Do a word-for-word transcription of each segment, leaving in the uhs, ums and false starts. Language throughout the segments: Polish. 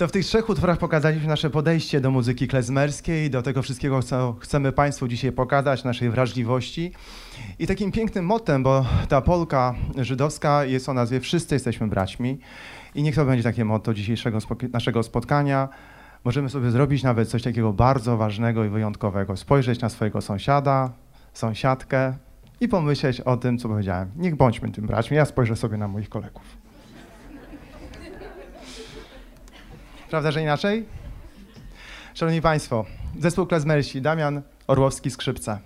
To w tych trzech utworach pokazaliśmy nasze podejście do muzyki klezmerskiej, do tego wszystkiego, co chcemy Państwu dzisiaj pokazać, naszej wrażliwości. I takim pięknym mottem, bo ta polka żydowska jest o nazwie Wszyscy jesteśmy braćmi. I niech to będzie takie motto dzisiejszego spok- naszego spotkania. Możemy sobie zrobić nawet coś takiego bardzo ważnego i wyjątkowego. Spojrzeć na swojego sąsiada, sąsiadkę i pomyśleć o tym, co powiedziałem. Niech bądźmy tym braćmi. Ja spojrzę sobie na moich kolegów. Prawda, że inaczej? Szanowni Państwo, zespół klezmersi, Damian Orłowski, skrzypce.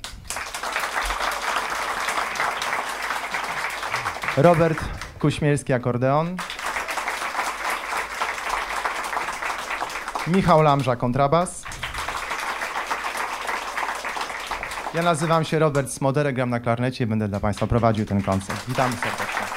Robert Kuśmielski, akordeon. Michał Lamża, kontrabas. Ja nazywam się Robert Smoderek, gram na klarnecie i będę dla Państwa prowadził ten koncert. Witamy serdecznie.